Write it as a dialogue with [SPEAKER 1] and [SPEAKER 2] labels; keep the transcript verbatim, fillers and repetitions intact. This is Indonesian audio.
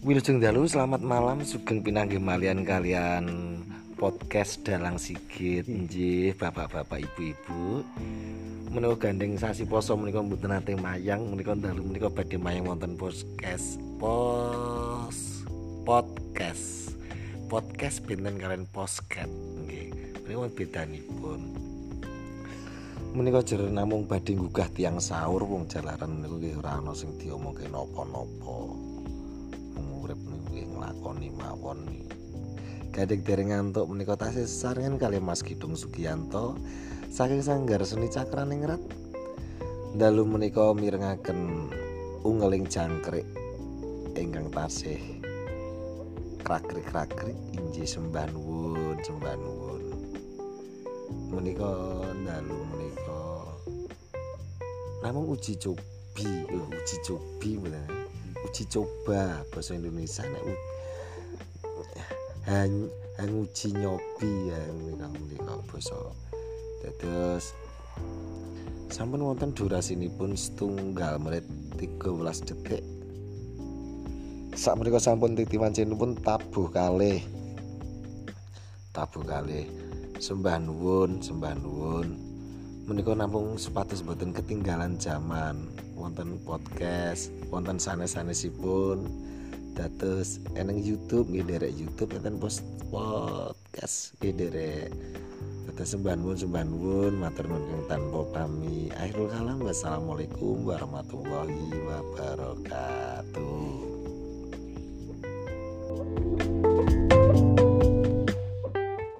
[SPEAKER 1] Wilujeng dalu, selamat malam, sugeng pinanggih malian kalian podcast Dalang Sigit. Nggih, bapak-bapak, ibu-ibu. Menika gandeng sasi poso menika mboten nate mayang, menika dalu menika badhe mayang wonten podcast. Pos podcast. Podcast pinten kalian posket nggih. Menika bedanipun. Menika jer namung badhe nggugah tiyang sahur wong jalaran niku nggih ora ana sing diomongke napa-napa. Urip nggih nglakoni mawon. Gadhik dereng ngantuk menika tasih sesarengan kali Mas Kidung Sugiyanto saking Sanggar Seni Cakraningrat. Dalu menika mirengaken unggeling jangkrik ingkang tasih krakrik-krakrik inggih sembah nuwun, sembah nuwun. Menika dalu menika namung uji cobi, oh, uji cobi bener. Uji coba bahasa Indonesia nek hang hang uji nyobi ya menika menika basa. Dados sampun wonten durasinipun setunggal menit tiga belas detik. Sak menika sampun titi wancinipun tabuh kalih. Tabuh kalih. Sembah nuwun, sembah nuwun. Menika namung supados boten ketinggalan zaman wonten podcast, wonten sanes-sanesipun dados eneng YouTube nggih derek YouTube enten post podcast nggih derek. Dados sembah nuwun, sembah nuwun, matur nuwun tanpa pami. Akhirul kalam, wassalamualaikum warahmatullahi wabarakatuh.